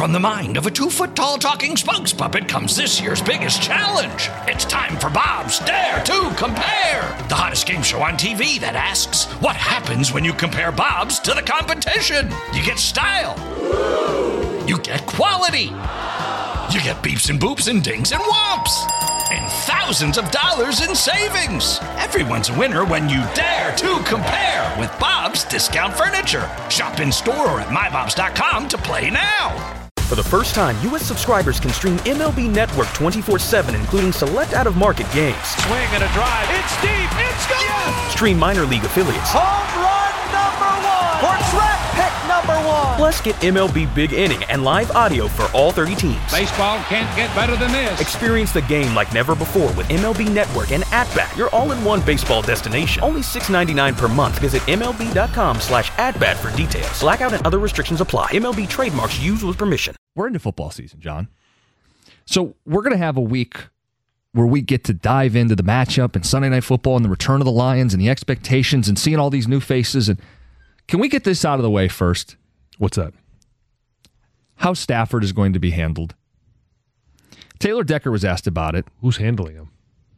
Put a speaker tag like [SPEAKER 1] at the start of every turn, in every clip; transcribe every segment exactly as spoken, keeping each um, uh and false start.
[SPEAKER 1] From the mind of a two-foot-tall talking spokes puppet comes this year's biggest challenge. It's time for Bob's Dare to Compare, the hottest game show on T V that asks, what happens when you compare Bobs to the competition? You get style. You get quality. You get beeps and boops and dings and whomps. And thousands of dollars in savings. Everyone's a winner when you dare to compare with Bob's Discount Furniture. Shop in store or at my bobs dot com to play now.
[SPEAKER 2] For the first time, U S subscribers can stream M L B Network twenty-four seven, including select out-of-market games.
[SPEAKER 3] Swing and a drive. It's deep. It's gone. Yes!
[SPEAKER 2] Stream minor league affiliates.
[SPEAKER 3] Home run number one. Or track pick number one.
[SPEAKER 2] Plus, get M L B Big Inning and live audio for all thirty teams.
[SPEAKER 3] Baseball can't get better than this.
[SPEAKER 2] Experience the game like never before with M L B Network and At-Bat, your all-in-one baseball destination. Only six dollars and ninety-nine cents per month. Visit M L B dot com slash at-bat for details. Blackout and other restrictions apply. M L B trademarks used with permission.
[SPEAKER 4] We're into football season, John. So we're going to have a week where we get to dive into the matchup and Sunday Night Football and the return of the Lions and the expectations and seeing all these new faces. And can we get this out of the way first?
[SPEAKER 5] What's that?
[SPEAKER 4] How Stafford is going to be handled. Taylor Decker was asked about it.
[SPEAKER 5] Who's handling him?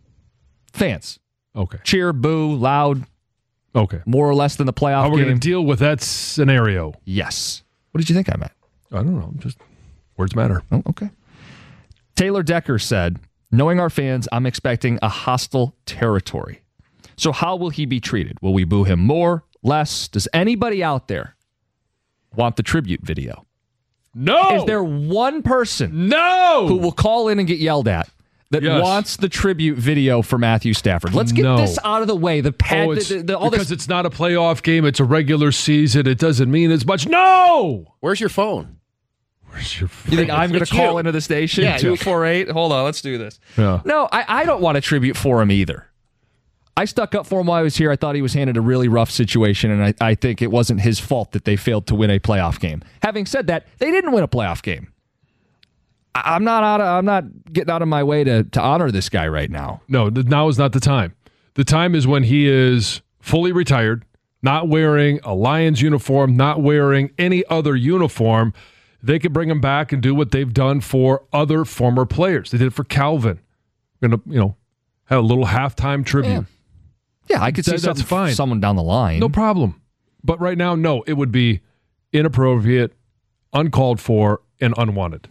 [SPEAKER 4] Fans.
[SPEAKER 5] Okay.
[SPEAKER 4] Cheer, boo, loud.
[SPEAKER 5] Okay.
[SPEAKER 4] More or less than the playoff
[SPEAKER 5] How we're
[SPEAKER 4] game.
[SPEAKER 5] going to deal with that scenario?
[SPEAKER 4] Yes. What did you think I meant?
[SPEAKER 5] I don't know. Just words matter.
[SPEAKER 4] Oh, okay. Taylor Decker said, knowing our fans, I'm expecting a hostile territory. So how will he be treated? Will we boo him more, less? Does anybody out there want the tribute video?
[SPEAKER 5] No.
[SPEAKER 4] Is there one person
[SPEAKER 5] no.
[SPEAKER 4] who will call in and get yelled at that
[SPEAKER 5] yes.
[SPEAKER 4] wants the tribute video for Matthew Stafford? Let's get
[SPEAKER 5] no.
[SPEAKER 4] this out of the way. The pad,
[SPEAKER 5] oh, it's,
[SPEAKER 4] the, the, the, all
[SPEAKER 5] because
[SPEAKER 4] this...
[SPEAKER 5] it's not a playoff game. It's a regular season. It doesn't mean as much. No.
[SPEAKER 6] Where's your phone?
[SPEAKER 5] Where's your phone?
[SPEAKER 4] You think I'm going to call
[SPEAKER 6] you.
[SPEAKER 4] into the station?
[SPEAKER 6] Yeah,
[SPEAKER 4] two four eight Hold on, let's do this.
[SPEAKER 5] Yeah.
[SPEAKER 4] No, I, I don't want a tribute for him either. I stuck up for him while I was here. I thought he was handed a really rough situation, and I, I think it wasn't his fault that they failed to win a playoff game. Having said that, they didn't win a playoff game. I, I'm not out of, I'm not getting out of my way to, to honor this guy right now.
[SPEAKER 5] No, now is not the time. The time is when he is fully retired, not wearing a Lions uniform, not wearing any other uniform. They could bring him back and do what they've done for other former players. They did it for Calvin. Gonna, you know, have a little halftime tribute.
[SPEAKER 4] Yeah. Yeah, I could see
[SPEAKER 5] That- that's
[SPEAKER 4] something,
[SPEAKER 5] fine.
[SPEAKER 4] someone down the line.
[SPEAKER 5] No problem. But right now, no, it would be inappropriate, uncalled for, and unwanted.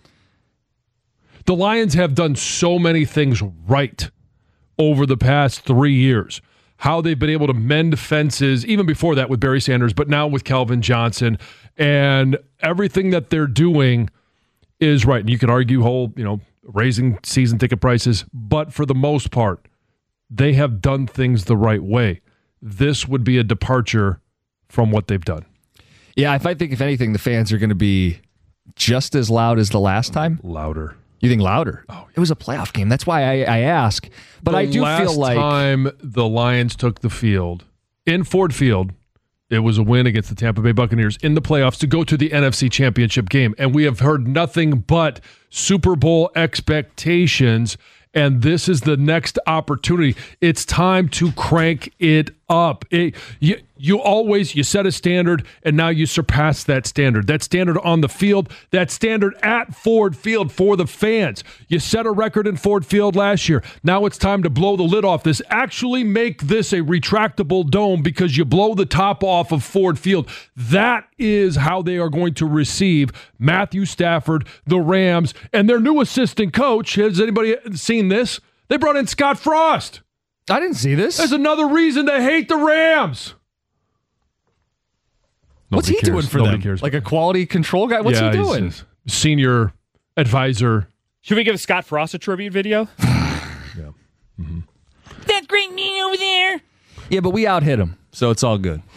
[SPEAKER 5] The Lions have done so many things right over the past three years. How they've been able to mend fences, even before that with Barry Sanders, but now with Calvin Johnson. And everything that they're doing is right. And you can argue whole, you know, raising season ticket prices, but for the most part, they have done things the right way. This would be a departure from what they've done.
[SPEAKER 4] Yeah, if I think, if anything, the fans are going to be just as loud as the last time.
[SPEAKER 5] Louder.
[SPEAKER 4] You think louder? Oh, yeah. It was a playoff game. That's why I, I ask. But
[SPEAKER 5] the
[SPEAKER 4] I do
[SPEAKER 5] last
[SPEAKER 4] feel like
[SPEAKER 5] time the Lions took the field in Ford Field, it was a win against the Tampa Bay Buccaneers in the playoffs to go to the N F C Championship game. And we have heard nothing but Super Bowl expectations. And this is the next opportunity. It's time to crank it up. It, you, you always, you set a standard, and now you surpass that standard. That standard on the field, that standard at Ford Field for the fans. You set a record in Ford Field last year. Now it's time to blow the lid off this. Actually make this a retractable dome because you blow the top off of Ford Field. That is how they are going to receive Matthew Stafford, the Rams, and their new assistant coach. Has anybody seen this? They brought in Scott Frost.
[SPEAKER 4] I didn't see this.
[SPEAKER 5] There's another reason to hate the Rams.
[SPEAKER 4] What's
[SPEAKER 5] Nobody
[SPEAKER 4] he
[SPEAKER 5] cares.
[SPEAKER 4] doing for
[SPEAKER 5] Nobody
[SPEAKER 4] them?
[SPEAKER 5] cares.
[SPEAKER 4] Like a quality control guy? What's
[SPEAKER 5] yeah,
[SPEAKER 4] he
[SPEAKER 5] he's
[SPEAKER 4] doing?
[SPEAKER 5] a senior advisor.
[SPEAKER 7] Should we give Scott Frost a tribute video?
[SPEAKER 5] Yeah. Mm-hmm.
[SPEAKER 7] That great man over there.
[SPEAKER 4] Yeah, but we out hit him, so it's all good.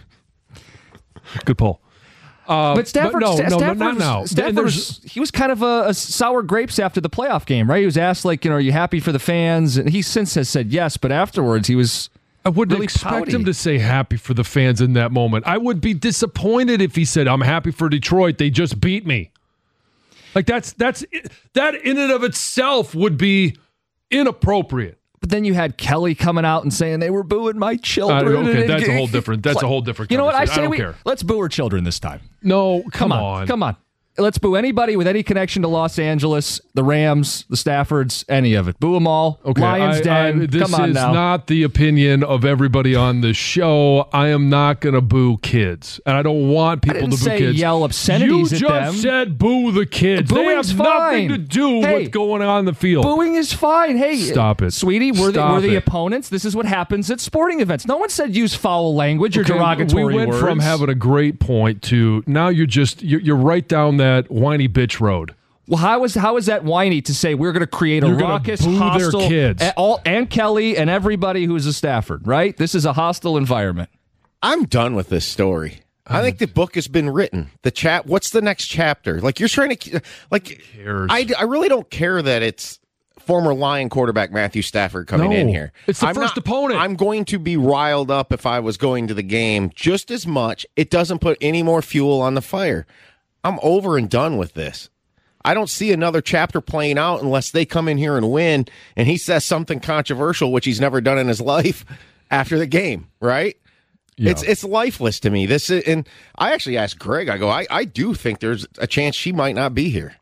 [SPEAKER 5] Good pull. Uh,
[SPEAKER 4] But Stafford,
[SPEAKER 5] but no,
[SPEAKER 4] Sta-
[SPEAKER 5] no,
[SPEAKER 4] Stafford,
[SPEAKER 5] not now.
[SPEAKER 4] Stafford
[SPEAKER 5] And there's-
[SPEAKER 4] was, he was kind of a, a sour grapes after the playoff game, right? He was asked, like, you know, are you happy for the fans? And he since has said yes, but afterwards he was
[SPEAKER 5] I wouldn't
[SPEAKER 4] really
[SPEAKER 5] expect
[SPEAKER 4] pouty.
[SPEAKER 5] him to say happy for the fans in that moment. I would be disappointed if he said, I'm happy for Detroit. They just beat me. Like that's that's that in and of itself would be inappropriate.
[SPEAKER 4] But then you had Kelly coming out and saying they were booing my children.
[SPEAKER 5] Uh, okay, that's a whole different. That's a whole different.
[SPEAKER 4] You know what I say?
[SPEAKER 5] I don't
[SPEAKER 4] we,
[SPEAKER 5] care.
[SPEAKER 4] Let's boo our children this time.
[SPEAKER 5] No, come,
[SPEAKER 4] Come on,
[SPEAKER 5] on,
[SPEAKER 4] come on. let's boo anybody with any connection to Los Angeles, the Rams, the Staffords, any of it. Boo them all.
[SPEAKER 5] Okay,
[SPEAKER 4] Lions
[SPEAKER 5] I,
[SPEAKER 4] Den.
[SPEAKER 5] I, this
[SPEAKER 4] Come on
[SPEAKER 5] is
[SPEAKER 4] now.
[SPEAKER 5] not the opinion of everybody on the show. I am not going to boo kids, and I don't want people
[SPEAKER 4] I didn't
[SPEAKER 5] to boo
[SPEAKER 4] say
[SPEAKER 5] kids.
[SPEAKER 4] yell obscenities
[SPEAKER 5] you
[SPEAKER 4] at
[SPEAKER 5] just
[SPEAKER 4] them.
[SPEAKER 5] said boo the kids.
[SPEAKER 4] Booing's
[SPEAKER 5] they have
[SPEAKER 4] fine.
[SPEAKER 5] nothing to do
[SPEAKER 4] Hey,
[SPEAKER 5] with going on the field.
[SPEAKER 4] Booing is fine. Hey,
[SPEAKER 5] Stop it.
[SPEAKER 4] Sweetie, we're, the,
[SPEAKER 5] Stop
[SPEAKER 4] we're the
[SPEAKER 5] it.
[SPEAKER 4] opponents. This is what happens at sporting events. No one said use foul language or
[SPEAKER 5] Okay,
[SPEAKER 4] derogatory
[SPEAKER 5] we went
[SPEAKER 4] words.
[SPEAKER 5] from having a great point to now you're just you're, you're right down that whiny bitch road.
[SPEAKER 4] Well, how is how is that whiny to say we're going to create a
[SPEAKER 5] You're gonna
[SPEAKER 4] raucous,
[SPEAKER 5] boo their
[SPEAKER 4] hostile,
[SPEAKER 5] kids.
[SPEAKER 4] And, all, and Kelly and everybody who is a Stafford, right? This is a hostile environment.
[SPEAKER 6] I'm done with this story. I think the book has been written. The chat. What's the next chapter? Like you're trying to, like,
[SPEAKER 5] cares?
[SPEAKER 6] I, I really don't care that it's former Lion quarterback Matthew Stafford coming
[SPEAKER 5] No,
[SPEAKER 6] in here.
[SPEAKER 5] it's the
[SPEAKER 6] I'm
[SPEAKER 5] first
[SPEAKER 6] not-
[SPEAKER 5] opponent.
[SPEAKER 6] I'm going to be riled up if I was going to the game just as much. It doesn't put any more fuel on the fire. I'm over and done with this. I don't see another chapter playing out unless they come in here and win and he says something controversial, which he's never done in his life after the game, right?
[SPEAKER 5] Yeah.
[SPEAKER 6] It's it's lifeless to me. This is, and I actually asked Greg, I go, I, I do think there's a chance she might not be here.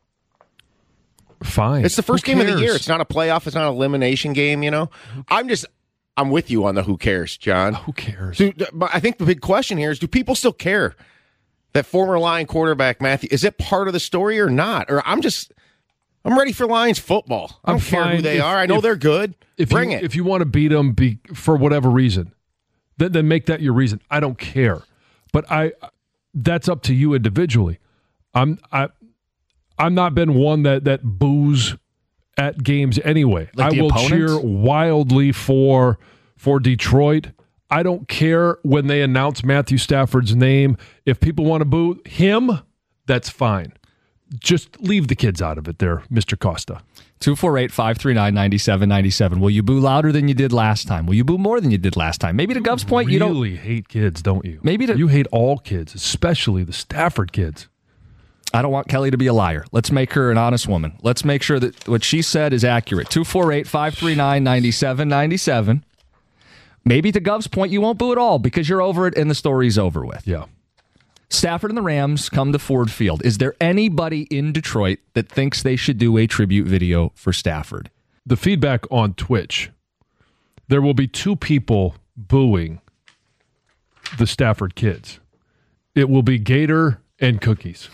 [SPEAKER 5] Fine.
[SPEAKER 6] It's the first
[SPEAKER 5] Who
[SPEAKER 6] game of the
[SPEAKER 5] cares?
[SPEAKER 6] year. It's not a playoff. It's not an elimination game, you know? I'm just, I'm with you on the who cares, John.
[SPEAKER 5] Who cares?
[SPEAKER 6] Do, but I think the big question here is, do people still care that former Lion quarterback Matthew, is it part of the story or not? Or I'm just, I'm ready for Lions football. I don't
[SPEAKER 5] I'm
[SPEAKER 6] care who
[SPEAKER 5] fine
[SPEAKER 6] they
[SPEAKER 5] if-
[SPEAKER 6] are. I know
[SPEAKER 5] if-
[SPEAKER 6] they're good.
[SPEAKER 5] If
[SPEAKER 6] Bring
[SPEAKER 5] you,
[SPEAKER 6] it.
[SPEAKER 5] If you want to beat them be, for whatever reason, then, then make that your reason. I don't care. But I that's up to you individually. I'm I I'm not been one that that boos at games anyway.
[SPEAKER 4] Like
[SPEAKER 5] I
[SPEAKER 4] the
[SPEAKER 5] will
[SPEAKER 4] opponent?
[SPEAKER 5] cheer wildly for for Detroit. I don't care when they announce Matthew Stafford's name. If people want to boo him, that's fine. Just leave the kids out of it there, Mister Costa.
[SPEAKER 4] two four eight, five three nine, nine seven nine seven. Will you boo louder than you did last time? Will you boo more than you did last time? Maybe to Gov's point, you don't.
[SPEAKER 5] really hate kids, don't you?
[SPEAKER 4] Maybe to-
[SPEAKER 5] you hate all kids, especially the Stafford kids.
[SPEAKER 4] I don't want Kelly to be a liar. Let's make her an honest woman. Let's make sure that what she said is accurate. two four eight, five three nine, nine seven nine seven. Maybe to Gov's point, you won't boo at all because you're over it and the story's over with.
[SPEAKER 5] Yeah.
[SPEAKER 4] Stafford and the Rams come to Ford Field. Is there anybody in Detroit that thinks they should do a tribute video for Stafford?
[SPEAKER 5] The feedback on Twitch, there will be two people booing the Stafford kids. It will be Gator and Cookies.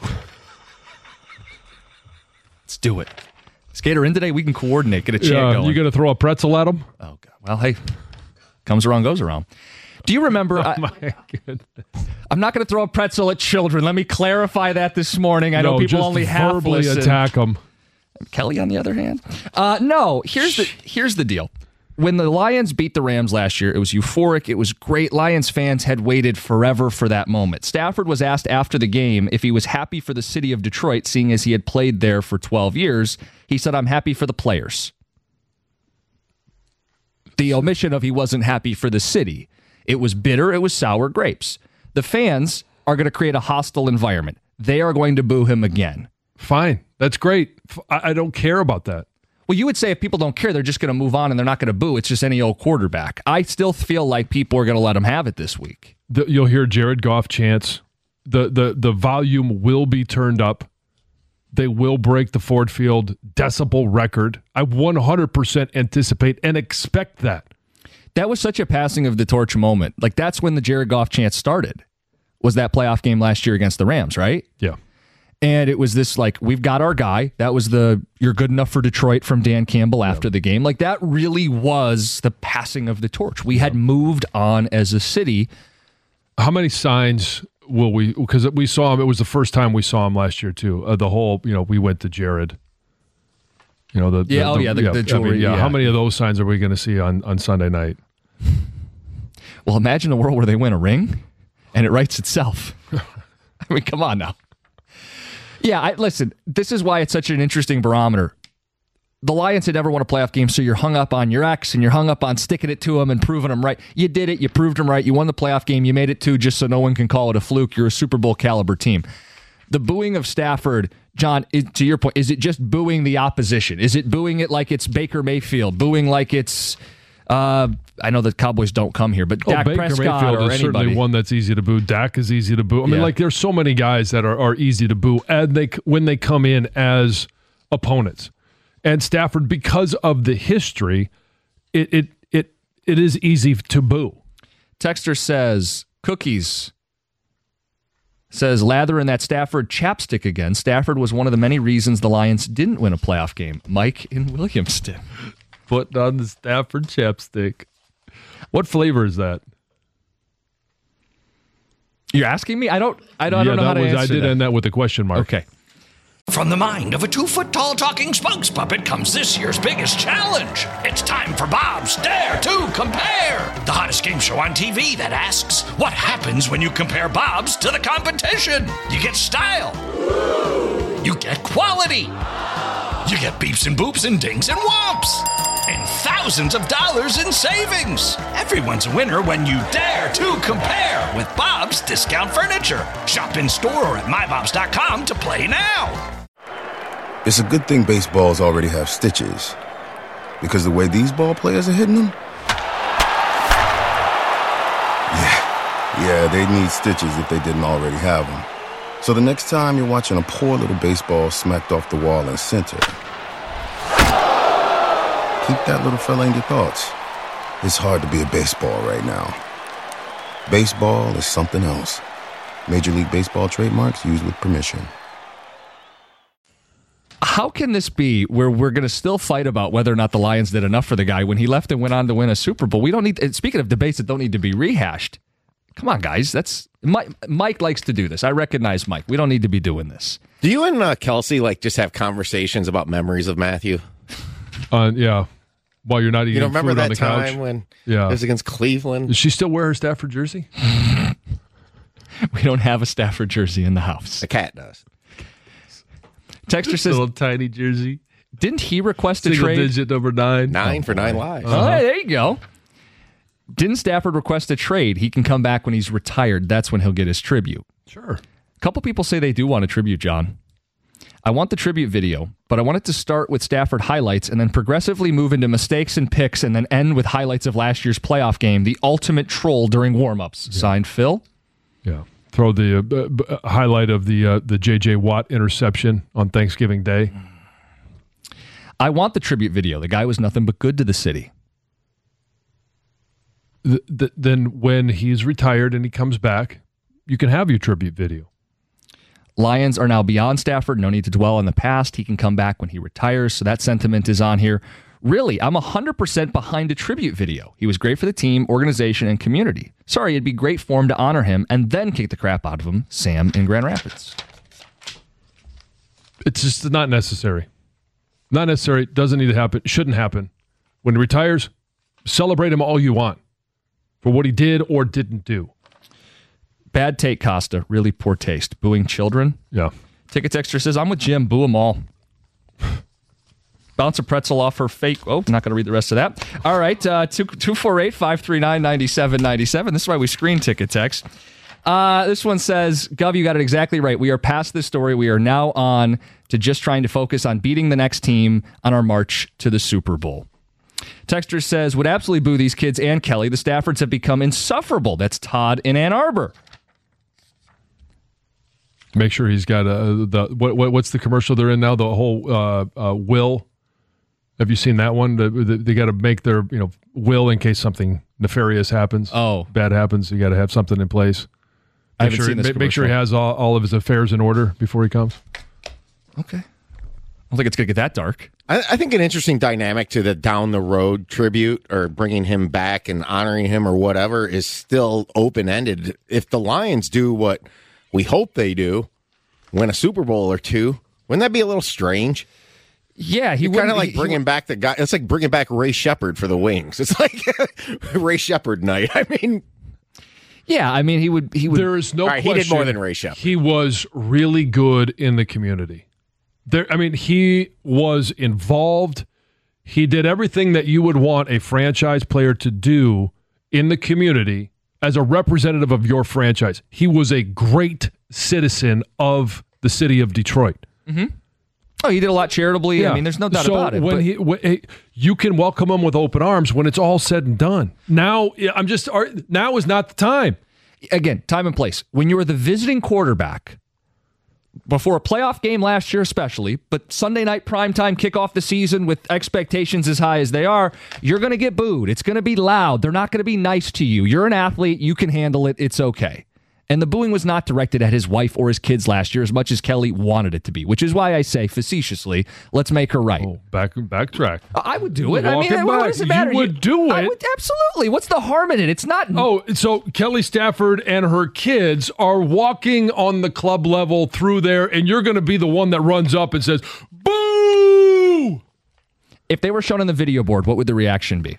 [SPEAKER 4] Let's do it. Skater in today. We can coordinate. Get a chant
[SPEAKER 5] Yeah,
[SPEAKER 4] going.
[SPEAKER 5] you going to throw a pretzel at them?
[SPEAKER 4] Oh, God. Well, hey, comes around, goes around. Do you remember? I,
[SPEAKER 5] My goodness.
[SPEAKER 4] I'm not going to throw a pretzel at children. Let me clarify that this morning. I know
[SPEAKER 5] No,
[SPEAKER 4] people
[SPEAKER 5] just
[SPEAKER 4] only half
[SPEAKER 5] verbally
[SPEAKER 4] listen.
[SPEAKER 5] attack them.
[SPEAKER 4] Kelly, on the other hand, uh, no. Here's the here's the deal. When the Lions beat the Rams last year, it was euphoric. It was great. Lions fans had waited forever for that moment. Stafford was asked after the game if he was happy for the city of Detroit, seeing as he had played there for twelve years. He said, "I'm happy for the players." The omission of he wasn't happy for the city. It was bitter. It was sour grapes. The fans are going to create a hostile environment. They are going to boo him again.
[SPEAKER 5] Fine. That's great. F- I, I don't care about that.
[SPEAKER 4] Well, you would say if people don't care, they're just going to move on and they're not going to boo. It's just any old quarterback. I still feel like people are going to let him have it this week.
[SPEAKER 5] The, you'll hear Jared Goff chants. The, the, the volume will be turned up. They will break the Ford Field decibel record. I one hundred percent anticipate and expect that.
[SPEAKER 4] That was such a passing of the torch moment. Like, that's when the Jared Goff chant started, was that playoff game last year against the Rams, right?
[SPEAKER 5] Yeah.
[SPEAKER 4] And it was this, like, we've got our guy. That was the "you're good enough for Detroit" from Dan Campbell after the game. Like, that really was the passing of the torch. We had moved on as a city.
[SPEAKER 5] How many signs will we, because we saw him, it was the first time we saw him last year too. Uh, the whole, you know, we went to Jared. You know, the,
[SPEAKER 4] Yeah,
[SPEAKER 5] the,
[SPEAKER 4] oh, yeah, the- the
[SPEAKER 5] I mean,
[SPEAKER 4] jewelry,
[SPEAKER 5] yeah.
[SPEAKER 4] yeah.
[SPEAKER 5] How many of those signs are we going to see on, on Sunday night?
[SPEAKER 4] Well, imagine a world where they win a ring and it writes itself. I mean, come on now. Yeah, I, listen, this is why it's such an interesting barometer. The Lions had never won a playoff game, so you're hung up on your ex and you're hung up on sticking it to them and proving them right. You did it. You proved them right. You won the playoff game. You made it two just so no one can call it a fluke. You're a Super Bowl caliber team. The booing of Stafford, John, is, to your point, is it just booing the opposition? Is it booing it like it's Baker Mayfield? Booing like it's Uh, I know the Cowboys don't come here, but
[SPEAKER 5] Oh,
[SPEAKER 4] Dak
[SPEAKER 5] Baker
[SPEAKER 4] Prescott
[SPEAKER 5] Mayfield
[SPEAKER 4] or
[SPEAKER 5] is
[SPEAKER 4] anybody.
[SPEAKER 5] certainly one that's easy to boo. Dak is easy to boo. I mean,
[SPEAKER 4] Yeah.
[SPEAKER 5] like there's so many guys that are, are easy to boo, and they when they come in as opponents. And Stafford, because of the history, it it it it is easy to boo.
[SPEAKER 4] Texter says, cookies. Says, lather in that Stafford chapstick again. Stafford was one of the many reasons the Lions didn't win a playoff game. Mike in Williamston.
[SPEAKER 5] Put on the Stafford chapstick. What flavor is that?
[SPEAKER 4] You're asking me? I don't I don't, I
[SPEAKER 5] yeah,
[SPEAKER 4] don't know
[SPEAKER 5] that
[SPEAKER 4] how to
[SPEAKER 5] was,
[SPEAKER 4] answer
[SPEAKER 5] I did
[SPEAKER 4] that.
[SPEAKER 5] end that with a question mark.
[SPEAKER 4] Okay.
[SPEAKER 1] From the mind of a two-foot-tall talking spokes puppet comes this year's biggest challenge. It's time for Bob's Dare to Compare, the hottest game show on T V that asks, what happens when you compare Bob's to the competition? You get style. You get quality. You get beeps and boops and dings and whomps. And thousands of dollars in savings. Everyone's a winner when you dare to compare with Bob's Discount Furniture. Shop in store or at my bobs dot com to play now.
[SPEAKER 8] It's a good thing baseballs already have stitches. Because the way these ball players are hitting them? Yeah, yeah, they need stitches if they didn't already have them. So the next time you're watching a poor little baseball smacked off the wall in center, keep that little fella in your thoughts. It's hard to be a baseball right now. Baseball is something else. Major League Baseball trademarks used with permission.
[SPEAKER 4] How can this be where we're going to still fight about whether or not the Lions did enough for the guy when he left and went on to win a Super Bowl? We don't need, speaking of debates that don't need to be rehashed, come on, guys. That's Mike, Mike likes to do this. I recognize Mike. We don't need to be doing this.
[SPEAKER 6] Do you and uh, Kelsey like just have conversations about memories of Matthew?
[SPEAKER 5] Uh, yeah. While you're not eating
[SPEAKER 6] You don't remember
[SPEAKER 5] food on
[SPEAKER 6] that
[SPEAKER 5] the couch.
[SPEAKER 6] time when
[SPEAKER 5] Yeah.
[SPEAKER 6] it was against Cleveland?
[SPEAKER 5] Does she still wear her Stafford jersey?
[SPEAKER 4] We don't have a Stafford jersey in the house.
[SPEAKER 6] The cat does.
[SPEAKER 4] Texter says,
[SPEAKER 5] Little tiny jersey.
[SPEAKER 4] didn't he request a
[SPEAKER 5] Single
[SPEAKER 4] trade?
[SPEAKER 5] digit number nine.
[SPEAKER 6] Nine for nine lives.
[SPEAKER 4] Oh, hey, there you go. Didn't Stafford request a trade? He can come back when he's retired. That's when he'll get his tribute.
[SPEAKER 5] Sure.
[SPEAKER 4] A couple people say they do want a tribute, John. I want the tribute video, but I want it to start with Stafford highlights and then progressively move into mistakes and picks and then end with highlights of last year's playoff game, the ultimate troll during warm-ups. Yeah. Signed, Phil.
[SPEAKER 5] Yeah. Throw the uh, b- b- highlight of the uh, the J J Watt interception on Thanksgiving Day.
[SPEAKER 4] I want the tribute video. The guy was nothing but good to the city.
[SPEAKER 5] The, the, then when he's retired and he comes back, you can have your tribute video.
[SPEAKER 4] Lions are now beyond Stafford. No need to dwell on the past. He can come back when he retires. So that sentiment is on here. Really, I'm one hundred percent behind a tribute video. He was great for the team, organization, and community. Sorry, it'd be great for him to honor him and then kick the crap out of him. Sam in Grand Rapids.
[SPEAKER 5] It's just not necessary. Not necessary. Doesn't need to happen. Shouldn't happen. When he retires, celebrate him all you want for what he did or didn't do.
[SPEAKER 4] Bad take, Costa. Really poor taste. Booing children.
[SPEAKER 5] Yeah.
[SPEAKER 4] Ticket Extra says, I'm with Jim. Boo them all. Bounce a pretzel off her fake. Oh, I'm not going to read the rest of that. All right. Uh, two four eight, five three nine, nine seven nine seven. This is why we screen Ticket Text. Uh, this one says, Gov, you got it exactly right. We are past this story. We are now on to just trying to focus on beating the next team on our march to the Super Bowl. Texter says, would absolutely boo these kids and Kelly. The Staffords have become insufferable. That's Todd in Ann Arbor.
[SPEAKER 5] Make sure he's got a, the what, what what's the commercial they're in now? The whole uh, uh, will. Have you seen that one? The, the, they got to make their you know will in case something nefarious happens.
[SPEAKER 4] Oh,
[SPEAKER 5] bad happens. You got to have something in place. Make
[SPEAKER 4] I haven't
[SPEAKER 5] sure,
[SPEAKER 4] seen this
[SPEAKER 5] make, make sure he has all, all of his affairs in order before he comes.
[SPEAKER 4] Okay. I don't think it's going to get that dark.
[SPEAKER 6] I, I think an interesting dynamic to the down the road tribute or bringing him back and honoring him or whatever is still open ended. If the Lions do what we hope they do, win a Super Bowl or two, wouldn't that be a little strange?
[SPEAKER 4] Yeah, he
[SPEAKER 6] kind of like bringing he, back the guy. It's like bringing back Ray Shepard for the Wings. It's like Ray Shepard night. I mean,
[SPEAKER 4] yeah, I mean he would. He would.
[SPEAKER 5] There is no
[SPEAKER 6] right,
[SPEAKER 5] question.
[SPEAKER 6] He did more than Ray Shepard.
[SPEAKER 5] He was really good in the community. There, I mean, he was involved. He did everything that you would want a franchise player to do in the community as a representative of your franchise. He was a great citizen of the city of Detroit.
[SPEAKER 4] Mm-hmm. Oh, he did a lot charitably.
[SPEAKER 5] Yeah.
[SPEAKER 4] I mean, there's no doubt
[SPEAKER 5] so
[SPEAKER 4] about it.
[SPEAKER 5] When
[SPEAKER 4] but-
[SPEAKER 5] he, when, you can welcome him with open arms when it's all said and done. Now, I'm just now is not the time.
[SPEAKER 4] Again, time and place. When you were the visiting quarterback before a playoff game last year, especially, but Sunday night primetime kick off the season with expectations as high as they are, you're going to get booed. It's going to be loud. They're not going to be nice to you. You're an athlete. You can handle it. It's okay. And the booing was not directed at his wife or his kids last year as much as Kelly wanted it to be, which is why I say facetiously, let's make her right.
[SPEAKER 5] Oh, back backtrack.
[SPEAKER 4] I would do it. I mean,
[SPEAKER 5] Walking
[SPEAKER 4] what
[SPEAKER 5] back.
[SPEAKER 4] does it matter?
[SPEAKER 5] You would do
[SPEAKER 4] I
[SPEAKER 5] it.
[SPEAKER 4] would, absolutely. What's the harm in it? It's not.
[SPEAKER 5] Oh, so Kelly Stafford and her kids are walking on the club level through there, and you're going to be the one that runs up and says, boo!
[SPEAKER 4] If they were shown on the video board, what would the reaction be?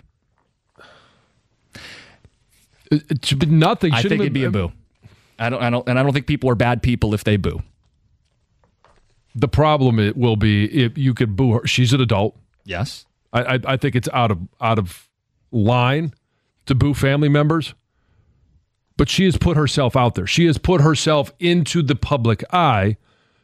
[SPEAKER 5] It, it should be nothing.
[SPEAKER 4] I
[SPEAKER 5] Shouldn't
[SPEAKER 4] think it'd be a boo. I don't, I don't, and I don't think people are bad people if they boo.
[SPEAKER 5] The problem it will be if you could boo her. She's an adult.
[SPEAKER 4] Yes,
[SPEAKER 5] I, I, I think it's out of out of line to boo family members. But she has put herself out there. She has put herself into the public eye.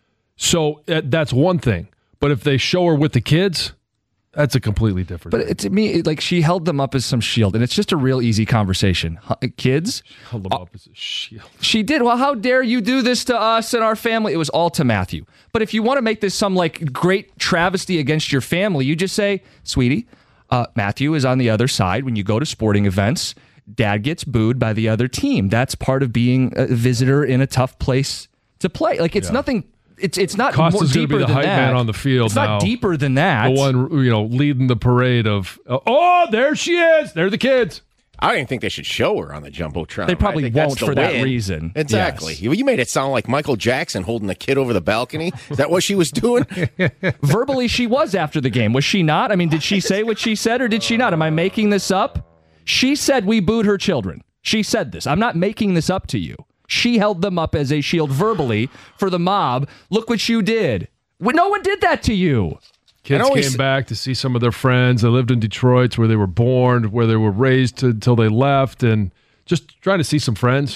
[SPEAKER 5] So uh, that's one thing. But if they show her with the kids, that's a completely different
[SPEAKER 4] but
[SPEAKER 5] thing.
[SPEAKER 4] it, to me, it, like she held them up as some shield, and it's just a real easy conversation. Huh, kids,
[SPEAKER 5] Hold them up as a shield.
[SPEAKER 4] she did. Well, how dare you do this to us and our family? It was all to Matthew. But if you want to make this some like great travesty against your family, you just say, sweetie, uh, Matthew is on the other side. When you go to sporting events, dad gets booed by the other team. That's part of being a visitor in a tough place to play. Like it's
[SPEAKER 5] Yeah.
[SPEAKER 4] nothing. It's it's not
[SPEAKER 5] Costa's
[SPEAKER 4] more
[SPEAKER 5] gonna
[SPEAKER 4] deeper
[SPEAKER 5] be the
[SPEAKER 4] than
[SPEAKER 5] hype
[SPEAKER 4] that.
[SPEAKER 5] man on the field
[SPEAKER 4] It's
[SPEAKER 5] now.
[SPEAKER 4] not deeper than that.
[SPEAKER 5] The one, you know, leading the parade of, uh, oh, there she is. There are the kids.
[SPEAKER 6] I don't even think they should show her on the Jumbotron.
[SPEAKER 4] They probably
[SPEAKER 6] I think that's
[SPEAKER 4] won't
[SPEAKER 6] the
[SPEAKER 4] for that
[SPEAKER 6] win.
[SPEAKER 4] reason.
[SPEAKER 6] Exactly.
[SPEAKER 4] Yes.
[SPEAKER 6] You you made it sound like Michael Jackson holding the kid over the balcony. Is that what she was doing?
[SPEAKER 4] Verbally, she was after the game. Was she not? I mean, did she say what she said or did she not? Am I making this up? She said we booed her children. She said this. I'm not making this up to you. She held them up as a shield verbally for the mob. Look what you did. Well, no one did that to you.
[SPEAKER 5] Kids
[SPEAKER 6] And always-
[SPEAKER 5] came back to see some of their friends. They lived in Detroit, it's where they were born, where they were raised to, until they left, and just trying to see some friends.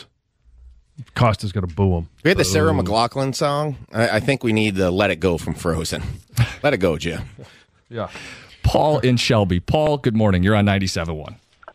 [SPEAKER 5] Costa's going to boo them.
[SPEAKER 6] We had the Sarah McLachlan song. I, I think we need the Let It Go from Frozen. Let it go, Jim.
[SPEAKER 5] Yeah.
[SPEAKER 4] Paul in Shelby. Paul, good morning. You're on ninety-seven point one.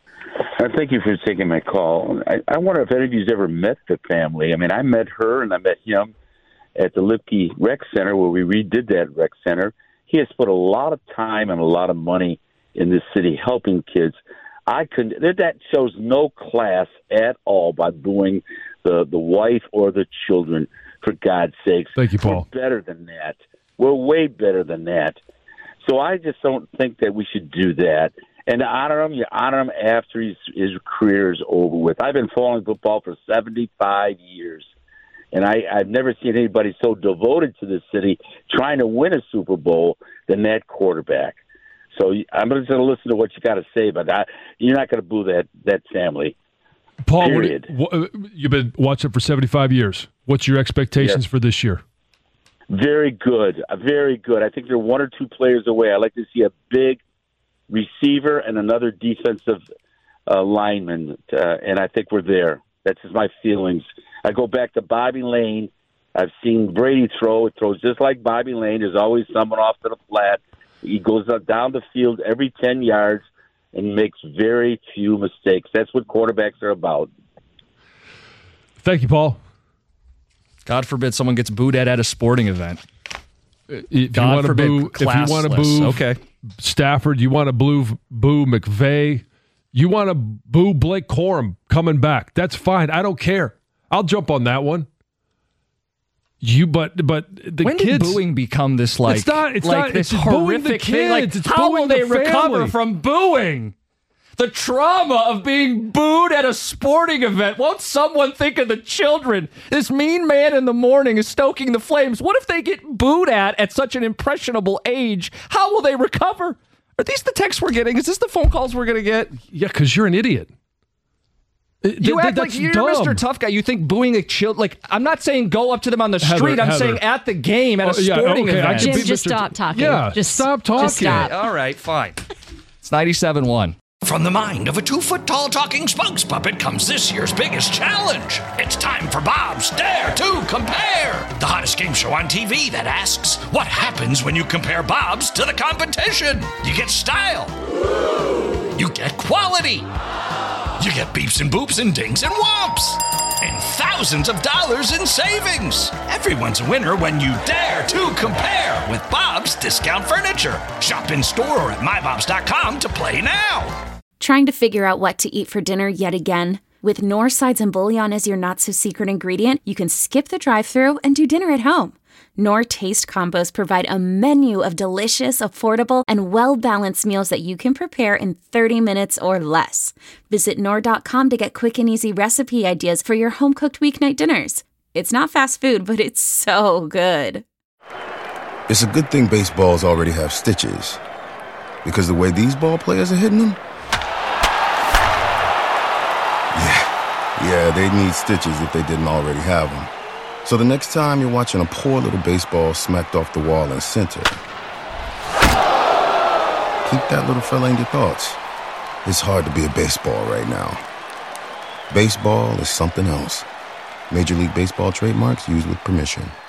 [SPEAKER 9] Uh, thank you for taking my call. I, I wonder if any of you's ever met the family. I mean, I met her and I met him at the Lipke Rec Center where we redid that rec center. He has put a lot of time and a lot of money in this city helping kids. I couldn't. That shows no class at all by booing the the wife or the children. For God's sakes,
[SPEAKER 5] Thank you, Paul.
[SPEAKER 9] We're better than that. We're way better than that. So I just don't think that we should do that. And to honor him, you honor him after his, his career is over with. I've been following football for seventy-five years, and I, I've never seen anybody so devoted to this city trying to win a Super Bowl than that quarterback. So I'm just going to listen to what you got to say, but I, you're not going to boo that, that family.
[SPEAKER 5] Paul, what,
[SPEAKER 9] Period.
[SPEAKER 5] what, you've been watching for seventy-five years. What's your expectations
[SPEAKER 9] Yes.
[SPEAKER 5] for this year?
[SPEAKER 9] Very good. Uh, Very good. I think they're one or two players away. I'd like to see a big receiver and another defensive uh, lineman, uh, and I think we're there. That's just my feelings. I go back to Bobby Lane. I've seen Brady throw. It throws just like Bobby Lane. There's always someone off to the flat. He goes down the field every ten yards and makes very few mistakes. That's what quarterbacks are about.
[SPEAKER 5] Thank you, Paul.
[SPEAKER 4] God forbid someone gets booed at at a sporting event.
[SPEAKER 5] If
[SPEAKER 4] God
[SPEAKER 5] you want to
[SPEAKER 4] forbid
[SPEAKER 5] boo, if you want to
[SPEAKER 4] classless.
[SPEAKER 5] boo,
[SPEAKER 4] Okay.
[SPEAKER 5] Stafford, you want to boo boo McVay, you want to boo Blake Corum coming back. That's fine. I don't care. I'll jump on that one. You, but but the
[SPEAKER 4] When
[SPEAKER 5] kids.
[SPEAKER 4] did booing become this like,
[SPEAKER 5] It's not- it's
[SPEAKER 4] like
[SPEAKER 5] not-
[SPEAKER 4] this
[SPEAKER 5] it's booing
[SPEAKER 4] horrific
[SPEAKER 5] the
[SPEAKER 4] thing? Like,
[SPEAKER 5] kids. It's
[SPEAKER 4] how
[SPEAKER 5] booing
[SPEAKER 4] will they
[SPEAKER 5] the
[SPEAKER 4] recover
[SPEAKER 5] family.
[SPEAKER 4] from booing? The trauma of being booed at a sporting event. Won't someone think of the children? This mean man in the morning is stoking the flames. What if they get booed at at such an impressionable age? How will they recover? Are these the texts we're getting? Is this the phone calls we're going to get?
[SPEAKER 5] Yeah, because you're an idiot.
[SPEAKER 4] You
[SPEAKER 5] Th-
[SPEAKER 4] act
[SPEAKER 5] that's
[SPEAKER 4] like you're
[SPEAKER 5] dumb.
[SPEAKER 4] Mister Tough Guy. You think booing a child, like, I'm not saying go up to them on the
[SPEAKER 5] Heather,
[SPEAKER 4] street. I'm
[SPEAKER 5] Heather.
[SPEAKER 4] saying at the game, at a
[SPEAKER 5] Oh, yeah,
[SPEAKER 4] sporting
[SPEAKER 5] okay, I
[SPEAKER 4] event.
[SPEAKER 5] could
[SPEAKER 10] Jim,
[SPEAKER 5] be
[SPEAKER 10] just
[SPEAKER 5] Mister
[SPEAKER 10] stop talking.
[SPEAKER 5] Yeah,
[SPEAKER 10] just
[SPEAKER 5] stop talking.
[SPEAKER 10] Just stop.
[SPEAKER 4] All right, fine. It's ninety-seven one.
[SPEAKER 1] From the mind of a two-foot-tall talking spokes puppet comes this year's biggest challenge. It's time for Bob's Dare to Compare, the hottest game show on T V that asks, what happens when you compare Bob's to the competition? You get style. You get quality. You get beeps and boops and dings and whomps. And thousands of dollars in savings. Everyone's a winner when you dare to compare with Bob's Discount Furniture. Shop in store or at my bobs dot com to play now.
[SPEAKER 10] Trying to figure out what to eat for dinner yet again? With Knorr sides and bouillon as your not-so-secret ingredient, you can skip the drive-thru and do dinner at home. Knorr Taste Combos provide a menu of delicious, affordable, and well-balanced meals that you can prepare in thirty minutes or less. Visit Knorr dot com to get quick and easy recipe ideas for your home-cooked weeknight dinners. It's not fast food, but it's so good.
[SPEAKER 8] It's a good thing baseballs already have stitches. Because the way these ball players are hitting them? Yeah, yeah, they need stitches if they didn't already have them. So the next time you're watching a poor little baseball smacked off the wall in center, keep that little fella in your thoughts. It's hard to be a baseball right now. Baseball is something else. Major League Baseball trademarks used with permission.